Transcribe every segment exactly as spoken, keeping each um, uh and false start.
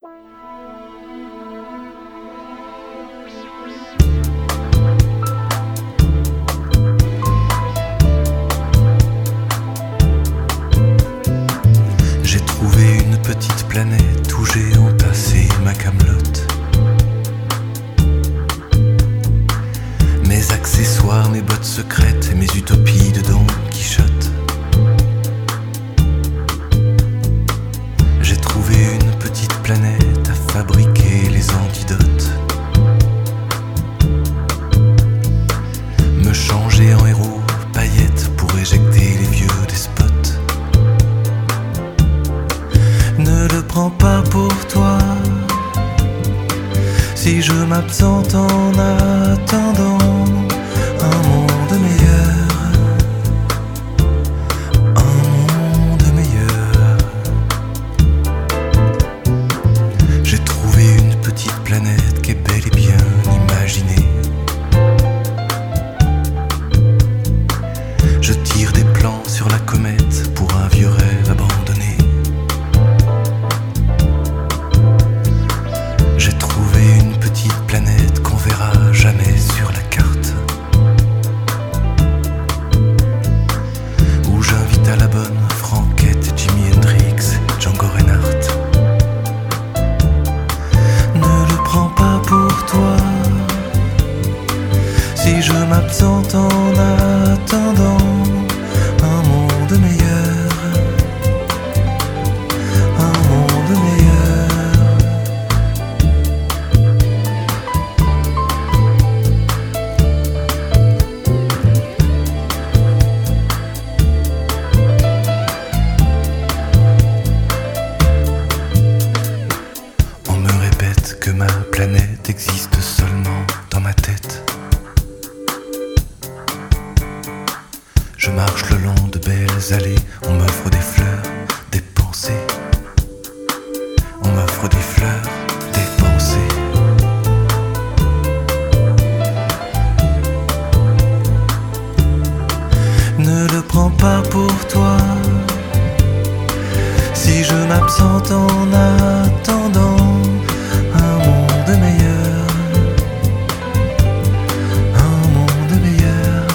J'ai trouvé une petite planète où j'ai entassé ma camelote. Mes accessoires, mes bottes secrètes et mes utopies de Don Quichotte. J'ai trouvé une petite planète à fabriquer les antidotes. Me changer en héros paillettes pour éjecter les vieux despotes. Ne le prends pas pour toi si je m'absente en attendant un monde meilleur, un monde meilleur. J'ai trouvé une petite planète qui est bel et bien imaginée. Je tire des plans sur la comète pour un vieux rêve abandonné. J'ai trouvé une petite planète qu'on verra jamais sur la carte, où j'invite à la bonne Franquette, Jimi Hendrix, Django Reinhardt. Ne le prends pas pour toi si je m'absente en attendant un monde meilleur, un monde meilleur. On me répète que ma planète existe seulement dans ma tête. Je marche le long de belles allées, on m'offre des fleurs, des pensées. On m'offre des fleurs, des pensées. Ne le prends pas pour toi si je m'absente en attendant un monde meilleur, un monde meilleur,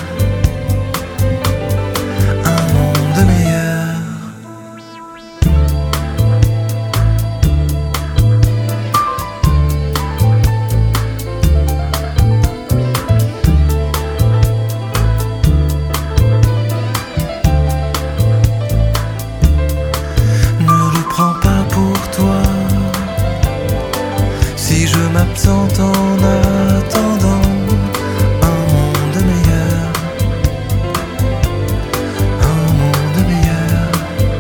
un monde meilleur. Ne le prends pas pour toi si je m'absente en attendant un monde meilleur, un monde meilleur.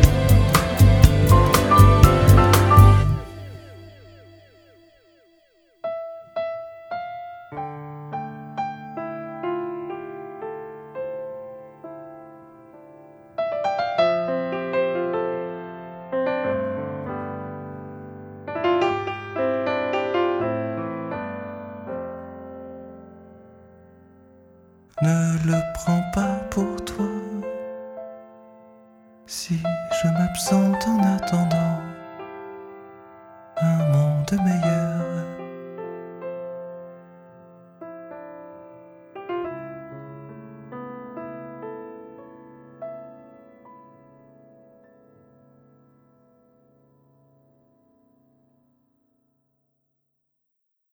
Ne le prends pas pour toi si je m'absente en attendant un monde meilleur.